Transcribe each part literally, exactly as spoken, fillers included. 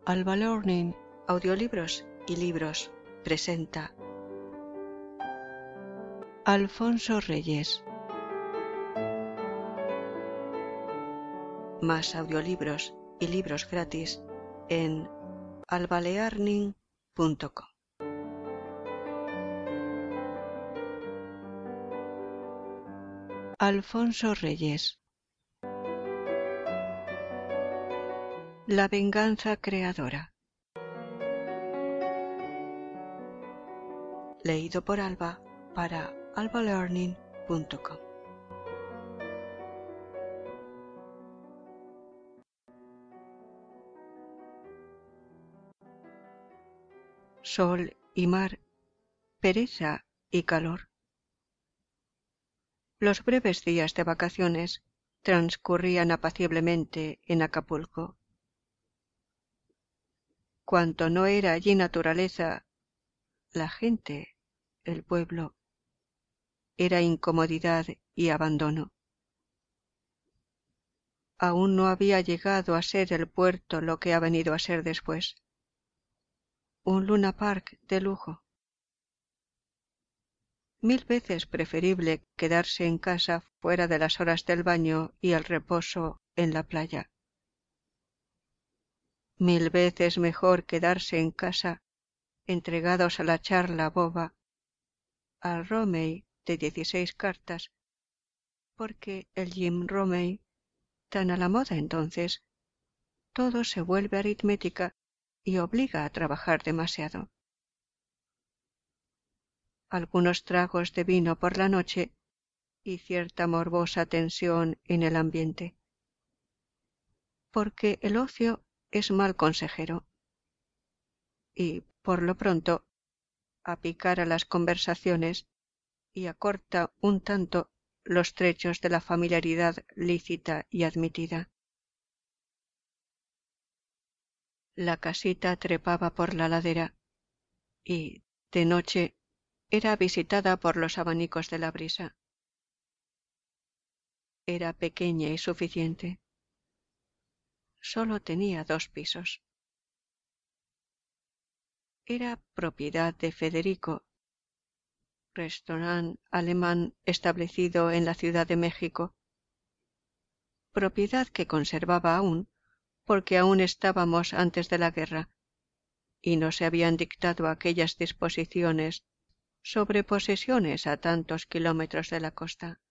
Alba Learning, audiolibros y libros presenta Alfonso Reyes. Más audiolibros y libros gratis en alba learning punto com. Alfonso Reyes. La venganza creadora. Leído por Alba para alba learning punto com. Sol y mar, pereza y calor. Los breves días de vacaciones transcurrían apaciblemente en Acapulco. Cuanto no era allí naturaleza, la gente, el pueblo, era incomodidad y abandono. Aún no había llegado a ser el puerto lo que ha venido a ser después, un Luna Park de lujo. Mil veces preferible quedarse en casa fuera de las horas del baño y el reposo en la playa. Mil veces mejor quedarse en casa, entregados a la charla boba, al Romey de dieciséis cartas, porque el Jim Romey, tan a la moda entonces, todo se vuelve aritmética y obliga a trabajar demasiado. Algunos tragos de vino por la noche y cierta morbosa tensión en el ambiente. Porque el ocio es mal consejero. Y, por lo pronto, apicara las conversaciones y acorta un tanto los trechos de la familiaridad lícita y admitida. La casita trepaba por la ladera y, de noche, era visitada por los abanicos de la brisa. Era pequeña y suficiente. Solo tenía dos pisos. Era propiedad de Federico, restaurante alemán establecido en la Ciudad de México, propiedad que conservaba aún porque aún estábamos antes de la guerra y no se habían dictado aquellas disposiciones sobre posesiones a tantos kilómetros de la costa.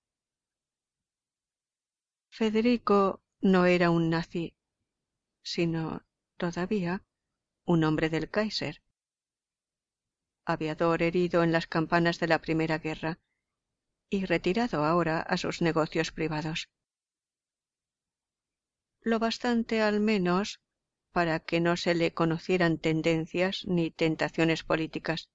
Federico no era un nazi, sino, todavía, un hombre del Kaiser, aviador herido en las campanas de la Primera Guerra y retirado ahora a sus negocios privados. Lo bastante al menos para que no se le conocieran tendencias ni tentaciones políticas.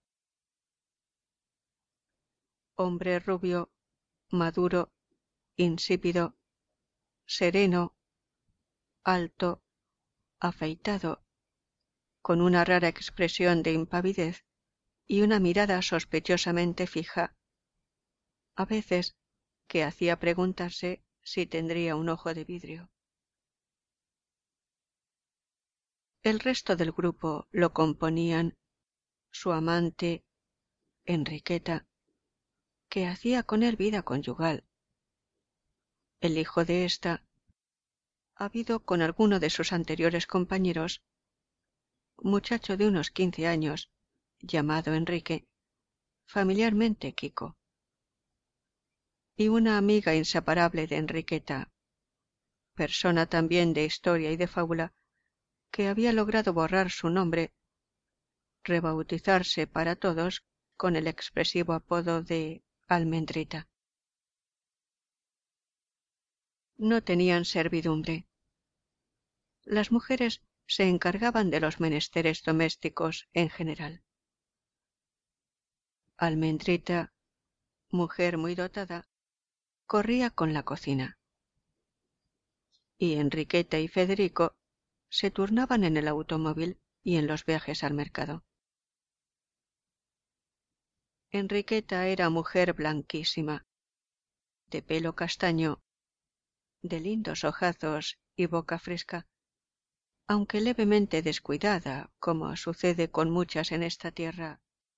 Hombre rubio, maduro, insípido, sereno, alto, afeitado, con una rara expresión de impavidez y una mirada sospechosamente fija, a veces que hacía preguntarse si tendría un ojo de vidrio. El resto del grupo lo componían su amante, Enriqueta, que hacía con él vida conyugal, el hijo de ésta, habido con alguno de sus anteriores compañeros, muchacho de unos quince años, llamado Enrique, familiarmente Quico, y una amiga inseparable de Enriqueta, persona también de historia y de fábula, que había logrado borrar su nombre, rebautizarse para todos con el expresivo apodo de Almendrita. No tenían servidumbre. Las mujeres se encargaban de los menesteres domésticos en general. Almendrita, mujer muy dotada, corría con la cocina. Y Enriqueta y Federico se turnaban en el automóvil y en los viajes al mercado. Enriqueta era mujer blanquísima, de pelo castaño, de lindos ojazos y boca fresca, aunque levemente descuidada, como sucede con muchas en esta tierra.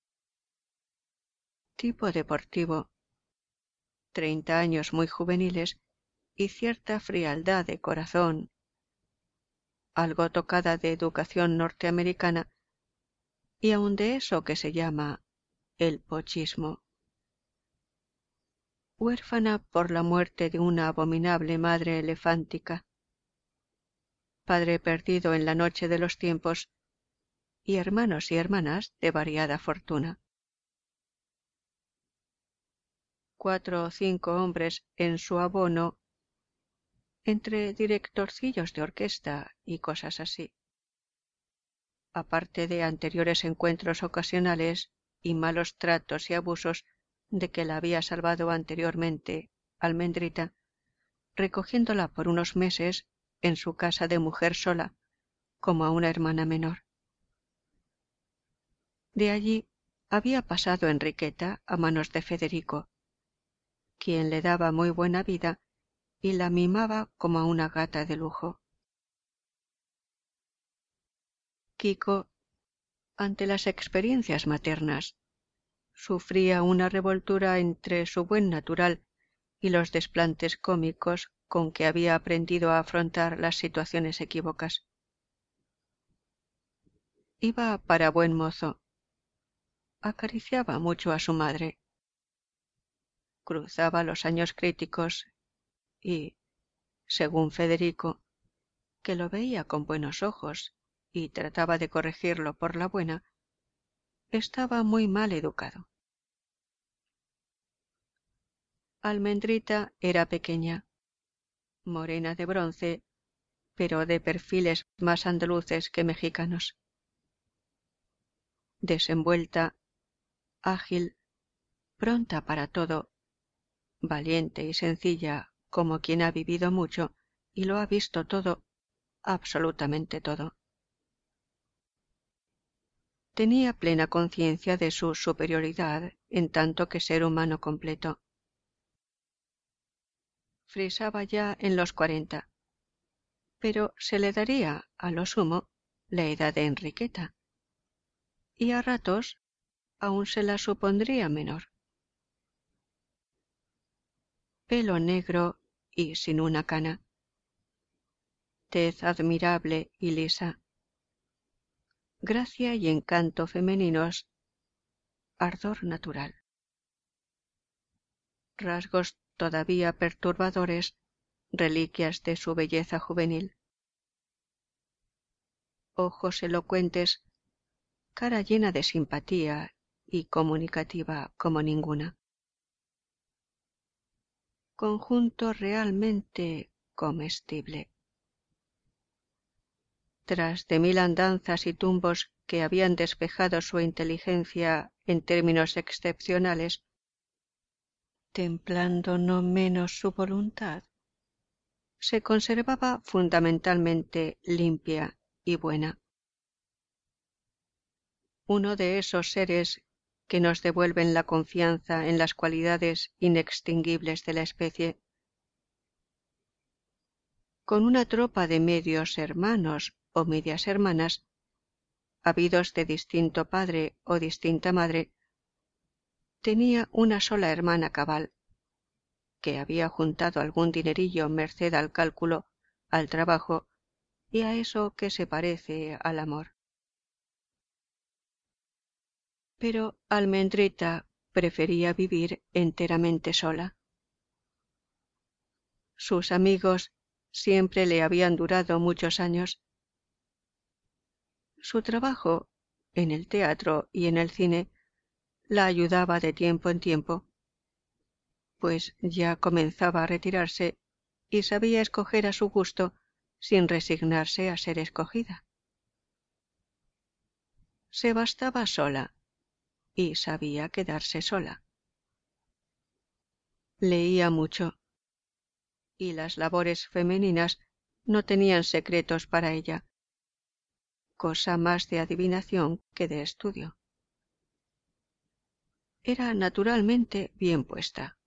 Tipo deportivo, treinta años muy juveniles y cierta frialdad de corazón, algo tocada de educación norteamericana y aun de eso que se llama el pochismo. Huérfana por la muerte de una abominable madre elefántica, padre perdido en la noche de los tiempos y hermanos y hermanas de variada fortuna. Cuatro o cinco hombres en su abono, entre directorcillos de orquesta y cosas así. Aparte de anteriores encuentros ocasionales y malos tratos y abusos de que la había salvado anteriormente Almendrita, recogiéndola por unos meses en su casa de mujer sola, como a una hermana menor. De allí había pasado Enriqueta a manos de Federico, quien le daba muy buena vida y la mimaba como a una gata de lujo. Quico, ante las experiencias maternas, sufría una revoltura entre su buen natural y los desplantes cómicos con que había aprendido a afrontar las situaciones equívocas. Iba para buen mozo, acariciaba mucho a su madre, cruzaba los años críticos y, según Federico, que lo veía con buenos ojos y trataba de corregirlo por la buena, estaba muy mal educado. Almendrita era pequeña, morena de bronce, pero de perfiles más andaluces que mexicanos. Desenvuelta, ágil, pronta para todo, valiente y sencilla como quien ha vivido mucho y lo ha visto todo, absolutamente todo. Tenía plena conciencia de su superioridad en tanto que ser humano completo. Frisaba ya en los cuarenta, pero se le daría, a lo sumo, la edad de Enriqueta, y a ratos aún se la supondría menor. Pelo negro y sin una cana, tez admirable y lisa, gracia y encanto femeninos, ardor natural. Rasgos todavía perturbadores, reliquias de su belleza juvenil. Ojos elocuentes, cara llena de simpatía y comunicativa como ninguna. Conjunto realmente comestible. Tras de mil andanzas y tumbos que habían despejado su inteligencia en términos excepcionales, templando no menos su voluntad, se conservaba fundamentalmente limpia y buena. Uno de esos seres que nos devuelven la confianza en las cualidades inextinguibles de la especie. Con una tropa de medios hermanos o medias hermanas, habidos de distinto padre o distinta madre, tenía una sola hermana cabal, que había juntado algún dinerillo merced al cálculo, al trabajo y a eso que se parece al amor. Pero Almendrita prefería vivir enteramente sola. Sus amigos siempre le habían durado muchos años. Su trabajo, en el teatro y en el cine, la ayudaba de tiempo en tiempo, pues ya comenzaba a retirarse y sabía escoger a su gusto sin resignarse a ser escogida. Se bastaba sola y sabía quedarse sola. Leía mucho, y las labores femeninas no tenían secretos para ella, cosa más de adivinación que de estudio. Era naturalmente bien puesta.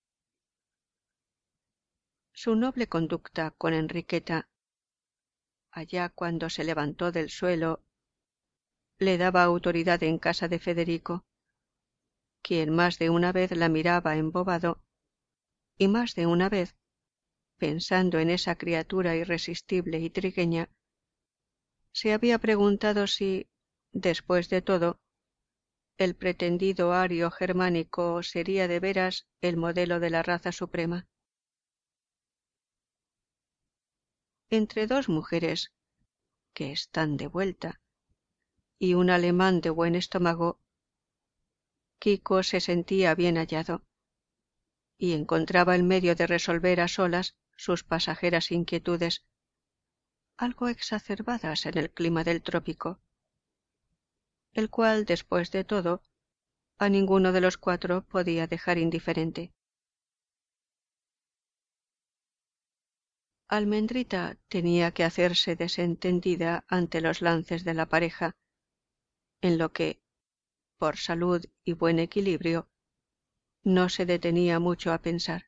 Su noble conducta con Enriqueta, allá cuando se levantó del suelo, le daba autoridad en casa de Federico, quien más de una vez la miraba embobado, y más de una vez, pensando en esa criatura irresistible y trigueña, se había preguntado si, después de todo, el pretendido ario germánico sería de veras el modelo de la raza suprema. Entre dos mujeres que están de vuelta y un alemán de buen estómago, Quico se sentía bien hallado y encontraba el medio de resolver a solas sus pasajeras inquietudes, algo exacerbadas en el clima del trópico, el cual, después de todo, a ninguno de los cuatro podía dejar indiferente. Almendrita tenía que hacerse desentendida ante los lances de la pareja, en lo que, por salud y buen equilibrio, no se detenía mucho a pensar.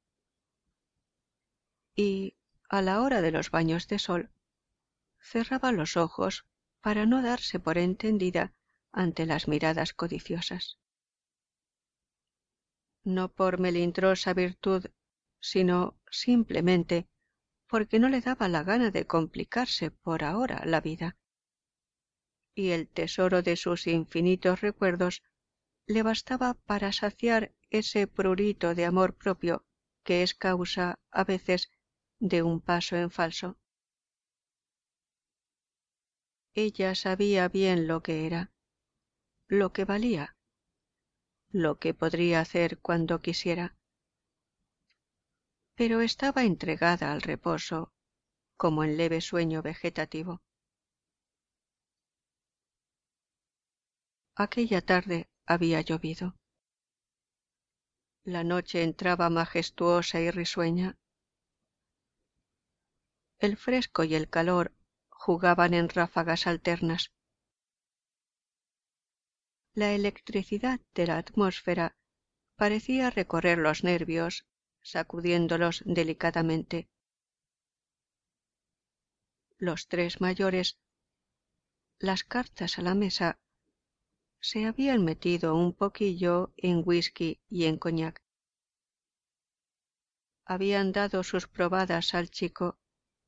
Y, a la hora de los baños de sol, cerraba los ojos para no darse por entendida ante las miradas codiciosas. No por melindrosa virtud, sino simplemente porque no le daba la gana de complicarse por ahora la vida, y el tesoro de sus infinitos recuerdos le bastaba para saciar ese prurito de amor propio que es causa, a veces, de un paso en falso. Ella sabía bien lo que era, lo que valía, lo que podría hacer cuando quisiera, pero estaba entregada al reposo, como en leve sueño vegetativo. Aquella tarde había llovido. La noche entraba majestuosa y risueña. El fresco y el calor jugaban en ráfagas alternas. La electricidad de la atmósfera parecía recorrer los nervios, sacudiéndolos delicadamente. Los tres mayores, las cartas a la mesa, se habían metido un poquillo en whisky y en coñac. Habían dado sus probadas al chico.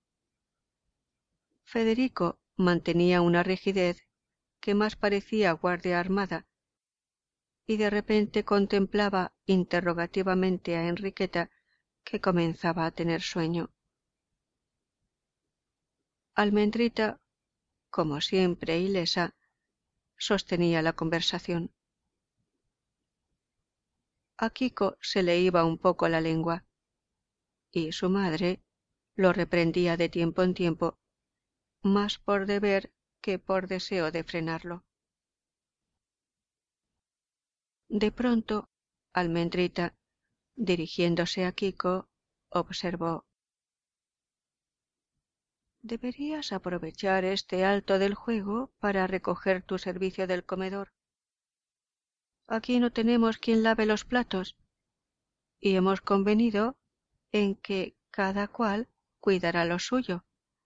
Federico mantenía una rigidez que más parecía guardia armada, y de repente contemplaba interrogativamente a Enriqueta, que comenzaba a tener sueño. Almendrita, como siempre ilesa, sostenía la conversación. A Quico se le iba un poco la lengua, y su madre lo reprendía de tiempo en tiempo, más por deber que por deseo de frenarlo. De pronto, Almendrita, dirigiéndose a Quico, observó: «Deberías aprovechar este alto del juego para recoger tu servicio del comedor. Aquí no tenemos quien lave los platos, y hemos convenido en que cada cual cuidará lo suyo.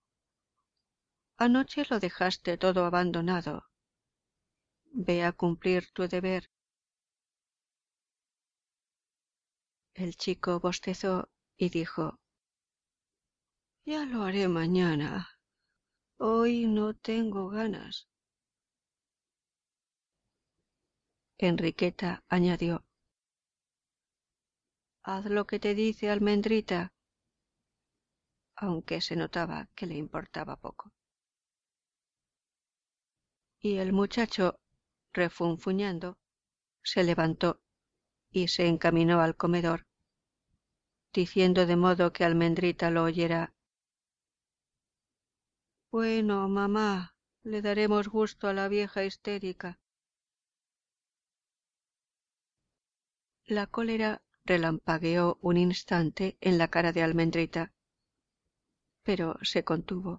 Anoche lo dejaste todo abandonado. Ve a cumplir tu deber». El chico bostezó y dijo: «Ya lo haré mañana. Hoy no tengo ganas». Enriqueta añadió: «Haz lo que te dice Almendrita», aunque se notaba que le importaba poco. Y el muchacho, refunfuñando, se levantó y se encaminó al comedor, diciendo de modo que Almendrita lo oyera: «Bueno, mamá, le daremos gusto a la vieja histérica». La cólera relampagueó un instante en la cara de Almendrita, pero se contuvo.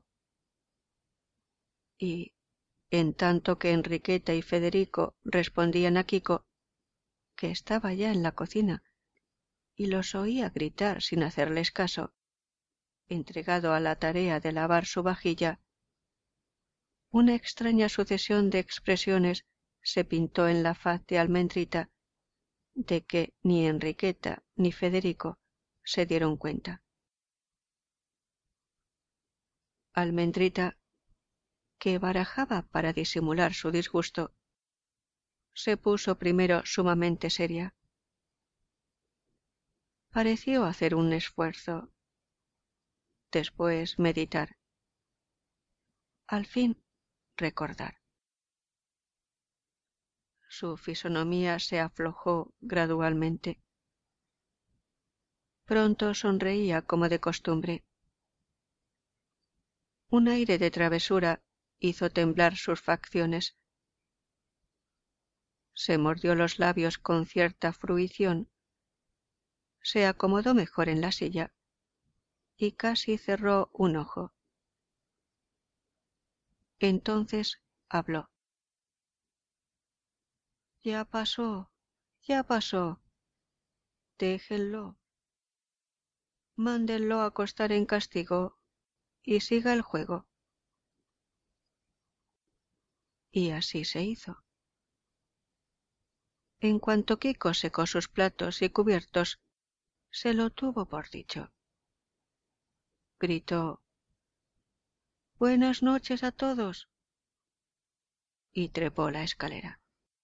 Y, en tanto que Enriqueta y Federico respondían a Quico, que estaba ya en la cocina y los oía gritar sin hacerles caso, entregado a la tarea de lavar su vajilla, una extraña sucesión de expresiones se pintó en la faz de Almendrita, de que ni Enriqueta ni Federico se dieron cuenta. Almendrita, que barajaba para disimular su disgusto, se puso primero sumamente seria. Pareció hacer un esfuerzo, después meditar, al fin recordar. Su fisonomía se aflojó gradualmente. Pronto sonreía como de costumbre. Un aire de travesura hizo temblar sus facciones. Se mordió los labios con cierta fruición, se acomodó mejor en la silla y casi cerró un ojo. Entonces habló. Ya pasó, ya pasó. Déjenlo. Mándenlo a acostar en castigo y siga el juego. Y así se hizo. En cuanto Quico secó sus platos y cubiertos, se lo tuvo por dicho. Gritó: «Buenas noches a todos», y trepó la escalera.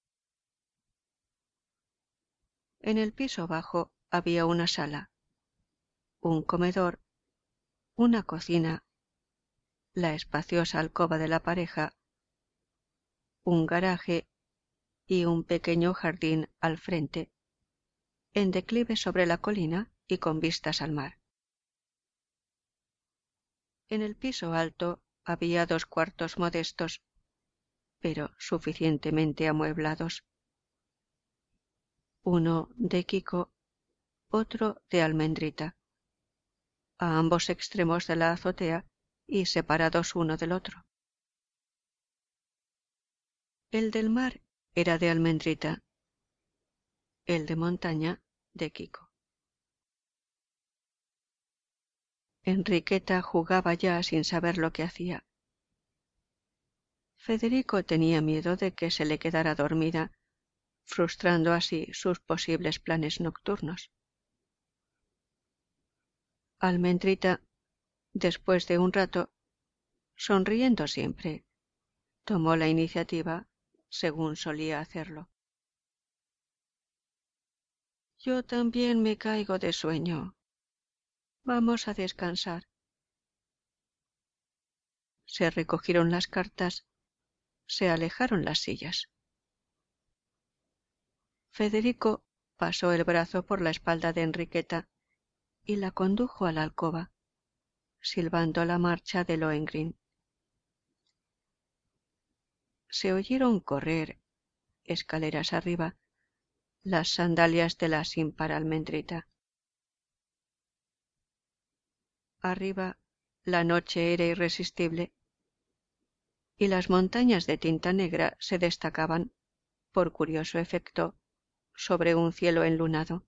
En el piso bajo había una sala, un comedor, una cocina, la espaciosa alcoba de la pareja, un garaje y un pequeño jardín al frente, en declive sobre la colina y con vistas al mar. En el piso alto había dos cuartos modestos, pero suficientemente amueblados. Uno de Quico, otro de Almendrita, a ambos extremos de la azotea y separados uno del otro. El del mar era de Almendrita, el de montaña de Quico. Enriqueta jugaba ya sin saber lo que hacía. Federico tenía miedo de que se le quedara dormida, frustrando así sus posibles planes nocturnos. Almendrita, después de un rato, sonriendo siempre, tomó la iniciativa según solía hacerlo. Yo también me caigo de sueño. Vamos a descansar. Se recogieron las cartas, se alejaron las sillas. Federico pasó el brazo por la espalda de Enriqueta y la condujo a la alcoba, silbando la marcha de Lohengrin. Se oyeron correr, escaleras arriba, las sandalias de la sin par Almendrita. Arriba la noche era irresistible y las montañas de tinta negra se destacaban, por curioso efecto, sobre un cielo enlunado.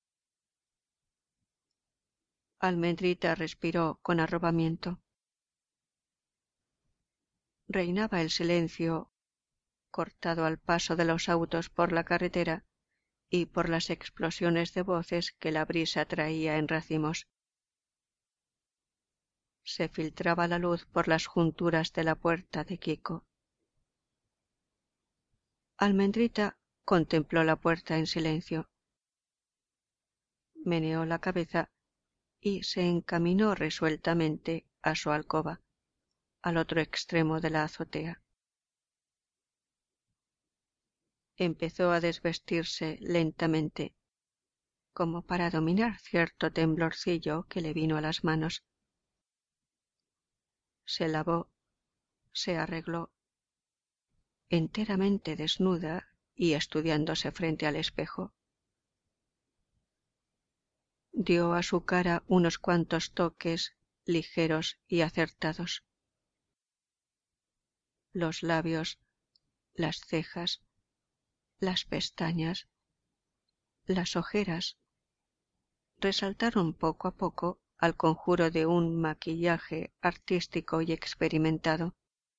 Almendrita respiró con arrobamiento. Reinaba el silencio, cortado al paso de los autos por la carretera y por las explosiones de voces que la brisa traía en racimos. Se filtraba la luz por las junturas de la puerta de Quico. Almendrita contempló la puerta en silencio. Meneó la cabeza y se encaminó resueltamente a su alcoba, al otro extremo de la azotea. Empezó a desvestirse lentamente, como para dominar cierto temblorcillo que le vino a las manos. Se lavó, se arregló, enteramente desnuda y estudiándose frente al espejo. Dio a su cara unos cuantos toques ligeros y acertados. Los labios, las cejas, las pestañas, las ojeras, resaltaron poco a poco al conjuro de un maquillaje artístico y experimentado.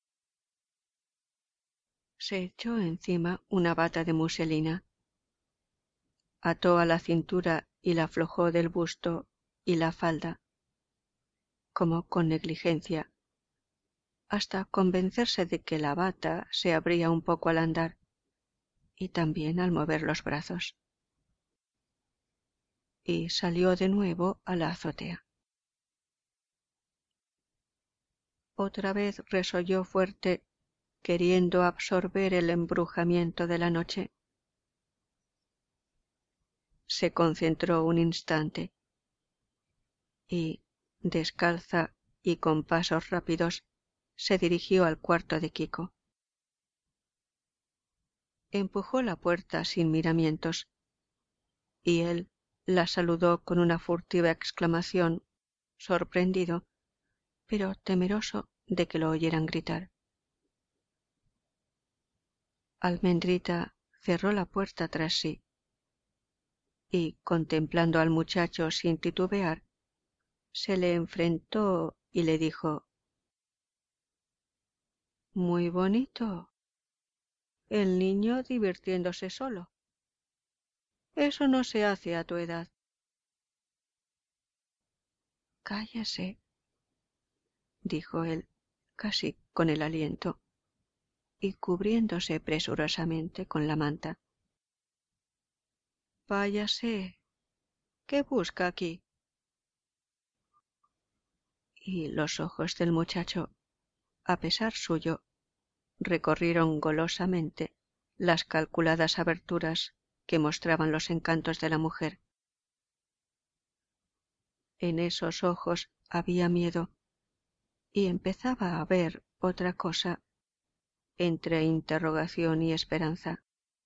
Se echó encima una bata de muselina, ató a la cintura y la aflojó del busto y la falda, como con negligencia, hasta convencerse de que la bata se abría un poco al andar y también al mover los brazos. Y salió de nuevo a la azotea. Otra vez resolló fuerte, queriendo absorber el embrujamiento de la noche. Se concentró un instante y, descalza y con pasos rápidos, se dirigió al cuarto de Quico. Empujó la puerta sin miramientos, y él la saludó con una furtiva exclamación, sorprendido, pero temeroso de que lo oyeran gritar. Almendrita cerró la puerta tras sí, y, contemplando al muchacho sin titubear, se le enfrentó y le dijo: «Muy bonito. El niño divirtiéndose solo. Eso no se hace a tu edad». «Cállese», dijo él, casi con el aliento, y cubriéndose presurosamente con la manta. «Váyase. ¿Qué busca aquí?» Y los ojos del muchacho, a pesar suyo, recorrieron golosamente las calculadas aberturas que mostraban los encantos de la mujer. En esos ojos había miedo, y empezaba a ver otra cosa entre interrogación y esperanza.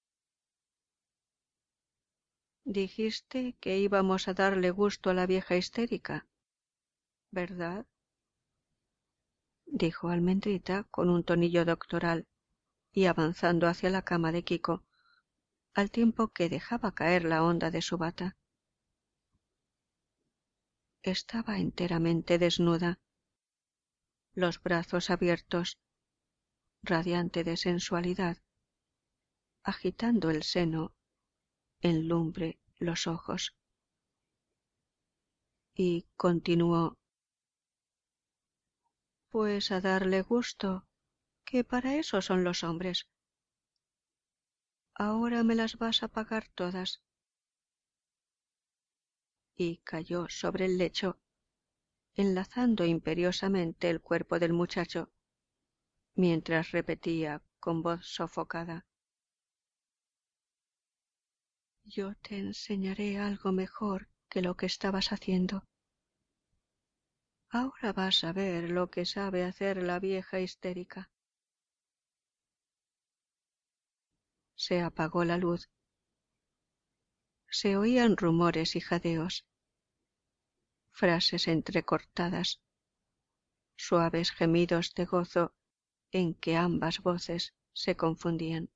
«Dijiste que íbamos a darle gusto a la vieja histérica, ¿verdad?», dijo Almendrita con un tonillo doctoral y avanzando hacia la cama de Quico, al tiempo que dejaba caer la honda de su bata. Estaba enteramente desnuda, los brazos abiertos, radiante de sensualidad, agitando el seno, en lumbre los ojos. Y continuó: «Pues a darle gusto, que para eso son los hombres. Ahora me las vas a pagar todas». Y cayó sobre el lecho, enlazando imperiosamente el cuerpo del muchacho, mientras repetía con voz sofocada: «Yo te enseñaré algo mejor que lo que estabas haciendo. Ahora vas a ver lo que sabe hacer la vieja histérica». Se apagó la luz. Se oían rumores y jadeos, frases entrecortadas, suaves gemidos de gozo en que ambas voces se confundían.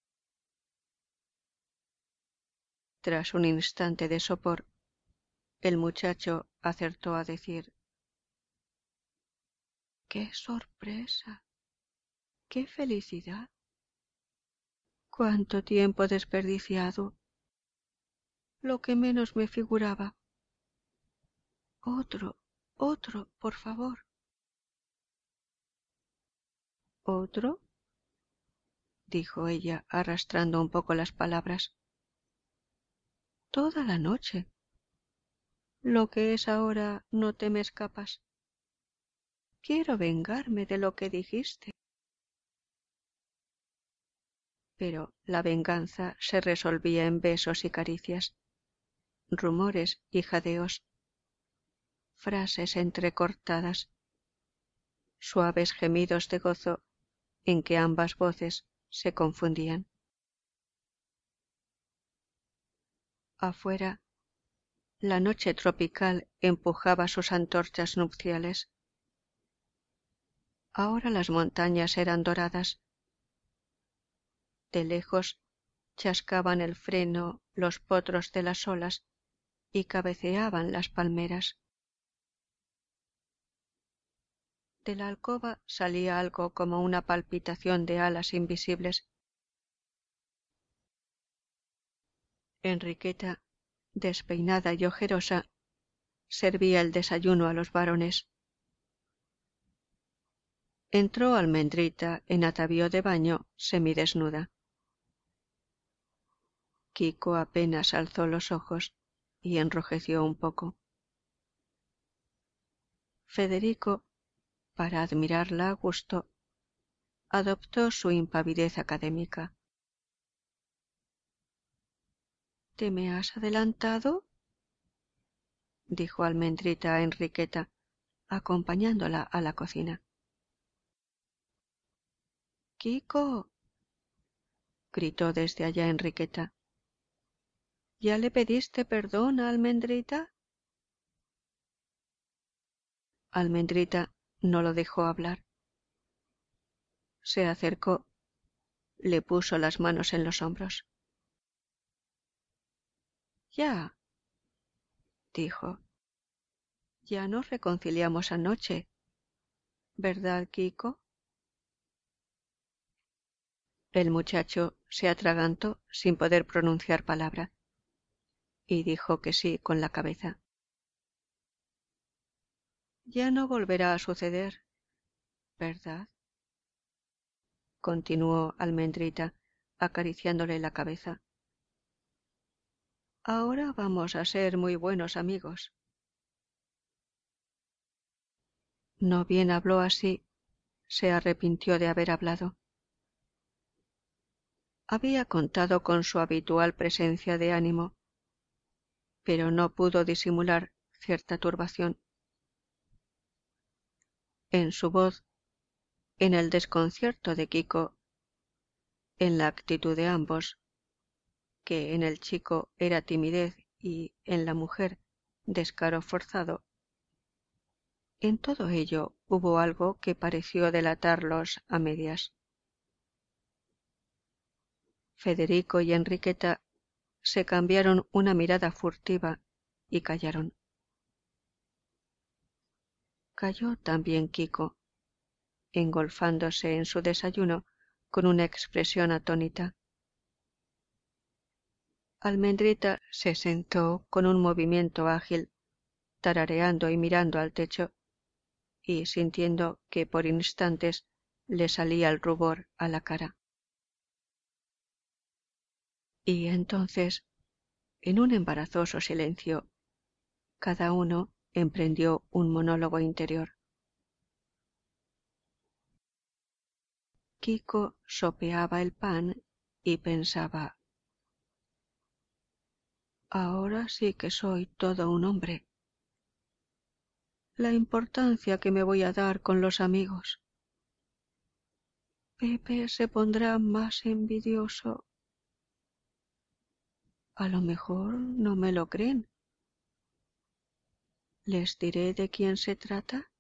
Tras un instante de sopor, el muchacho acertó a decir: «¡Qué sorpresa! ¡Qué felicidad! ¡Cuánto tiempo desperdiciado! Lo que menos me figuraba. Otro, otro, por favor». «¿Otro?», dijo ella, arrastrando un poco las palabras. «Toda la noche. Lo que es ahora no te me escapas. Quiero vengarme de lo que dijiste». Pero la venganza se resolvía en besos y caricias, rumores y jadeos, frases entrecortadas, suaves gemidos de gozo en que ambas voces se confundían. Afuera, la noche tropical empujaba sus antorchas nupciales. Ahora las montañas eran doradas. De lejos chascaban el freno los potros de las olas y cabeceaban las palmeras. De la alcoba salía algo como una palpitación de alas invisibles. Enriqueta, despeinada y ojerosa, servía el desayuno a los varones. Entró Almendrita en atavío de baño, semidesnuda. Quico apenas alzó los ojos y enrojeció un poco. Federico, para admirarla a gusto, adoptó su impavidez académica. —¿Te me has adelantado? —dijo Almendrita a Enriqueta, acompañándola a la cocina. —¡Quico! —gritó desde allá Enriqueta. —¿Ya le pediste perdón a Almendrita? Almendrita no lo dejó hablar. Se acercó, le puso las manos en los hombros. —Ya —dijo—, ya nos reconciliamos anoche, ¿verdad, Quico? El muchacho se atragantó sin poder pronunciar palabra y dijo que sí con la cabeza. Ya no volverá a suceder, ¿verdad? Continuó Almendrita, acariciándole la cabeza. Ahora vamos a ser muy buenos amigos. No bien habló así, se arrepintió de haber hablado. Había contado con su habitual presencia de ánimo, pero no pudo disimular cierta turbación. En su voz, en el desconcierto de Quico, en la actitud de ambos, que en el chico era timidez y en la mujer descaro forzado, en todo ello hubo algo que pareció delatarlos a medias. Federico y Enriqueta se cambiaron una mirada furtiva y callaron. Calló también Quico, engolfándose en su desayuno con una expresión atónita. Almendrita se sentó con un movimiento ágil, tarareando y mirando al techo, y sintiendo que por instantes le salía el rubor a la cara. Y entonces, en un embarazoso silencio, cada uno emprendió un monólogo interior. Quico sopeaba el pan y pensaba: ahora sí que soy todo un hombre. La importancia que me voy a dar con los amigos. Pepe se pondrá más envidioso. A lo mejor no me lo creen. ¿Les diré de quién se trata?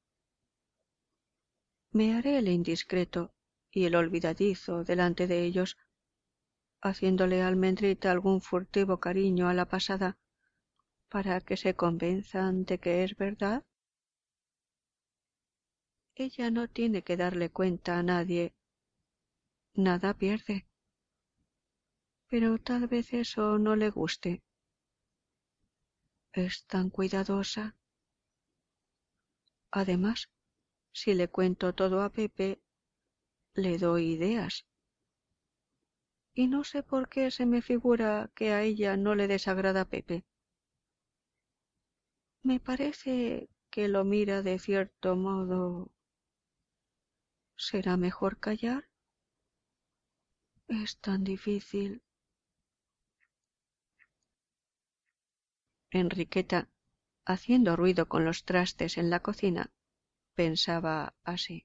Me haré el indiscreto y el olvidadizo delante de ellos, haciéndole a Almendrita algún furtivo cariño a la pasada, para que se convenzan de que es verdad. Ella no tiene que darle cuenta a nadie. Nada pierde. Pero tal vez eso no le guste. Es tan cuidadosa. Además, si le cuento todo a Pepe, le doy ideas. Y no sé por qué se me figura que a ella no le desagrada Pepe. Me parece que lo mira de cierto modo. ¿Será mejor callar? Es tan difícil. Enriqueta, haciendo ruido con los trastes en la cocina, pensaba así.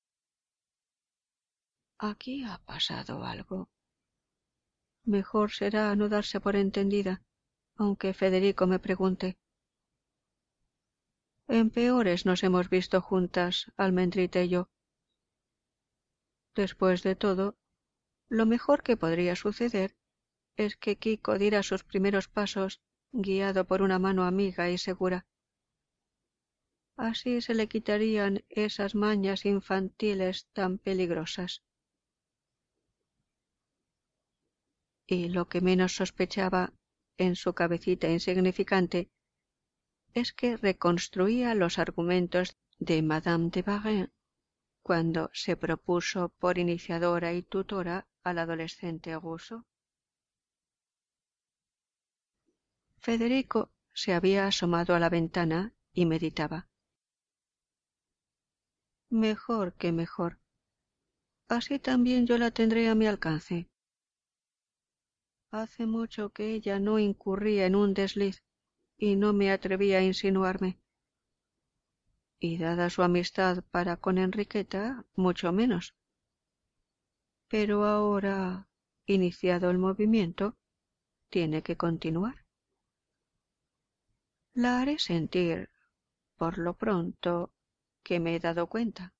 Aquí ha pasado algo. Mejor será no darse por entendida, aunque Federico me pregunte. En peores nos hemos visto juntas, Almendrita y yo. Después de todo, lo mejor que podría suceder es que Quico diera sus primeros pasos guiado por una mano amiga y segura. Así se le quitarían esas mañas infantiles tan peligrosas. Y lo que menos sospechaba en su cabecita insignificante es que reconstruía los argumentos de Madame de Varens cuando se propuso por iniciadora y tutora al adolescente ruso. Federico se había asomado a la ventana y meditaba. Mejor que mejor. Así también yo la tendré a mi alcance. Hace mucho que ella no incurría en un desliz y no me atrevía a insinuarme. Y dada su amistad para con Enriqueta, mucho menos. Pero ahora, iniciado el movimiento, tiene que continuar. La haré sentir, por lo pronto, que me he dado cuenta.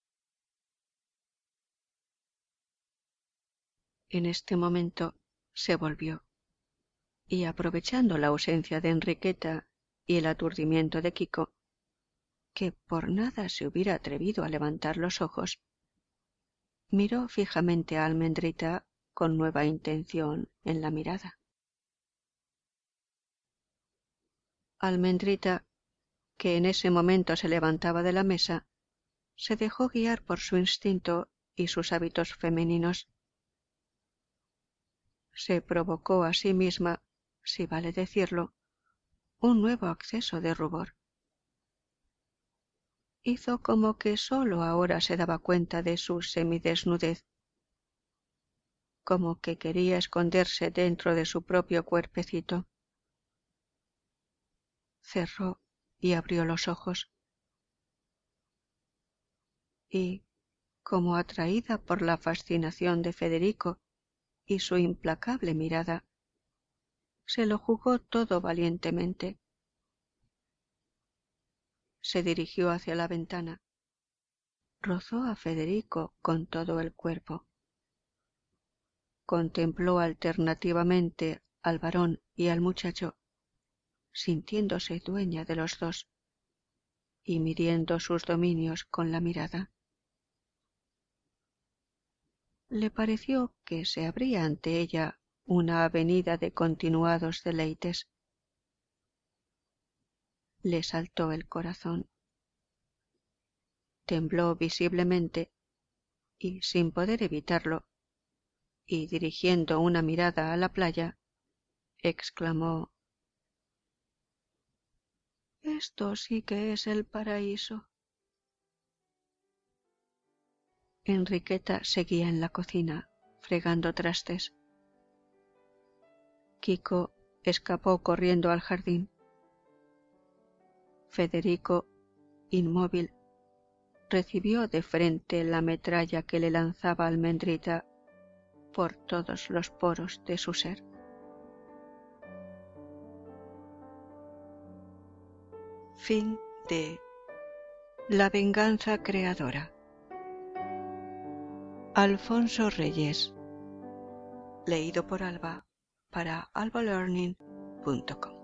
En este momento se volvió, y aprovechando la ausencia de Enriqueta y el aturdimiento de Quico, que por nada se hubiera atrevido a levantar los ojos, miró fijamente a Almendrita con nueva intención en la mirada. Almendrita, que en ese momento se levantaba de la mesa, se dejó guiar por su instinto y sus hábitos femeninos. Se provocó a sí misma, si vale decirlo, un nuevo acceso de rubor. Hizo como que sólo ahora se daba cuenta de su semidesnudez, como que quería esconderse dentro de su propio cuerpecito. Cerró y abrió los ojos. Y, como atraída por la fascinación de Federico y su implacable mirada, se lo jugó todo valientemente. Se dirigió hacia la ventana. Rozó a Federico con todo el cuerpo. Contempló alternativamente al varón y al muchacho, sintiéndose dueña de los dos y midiendo sus dominios con la mirada. Le pareció que se abría ante ella una avenida de continuados deleites. Le saltó el corazón. Tembló visiblemente y, sin poder evitarlo, y dirigiendo una mirada a la playa, exclamó: «Esto sí que es el paraíso». Enriqueta seguía en la cocina, fregando trastes. Quico escapó corriendo al jardín. Federico, inmóvil, recibió de frente la metralla que le lanzaba Almendrita por todos los poros de su ser. Fin de La venganza creadora. Alfonso Reyes. Leído por Alba para alba learning punto com.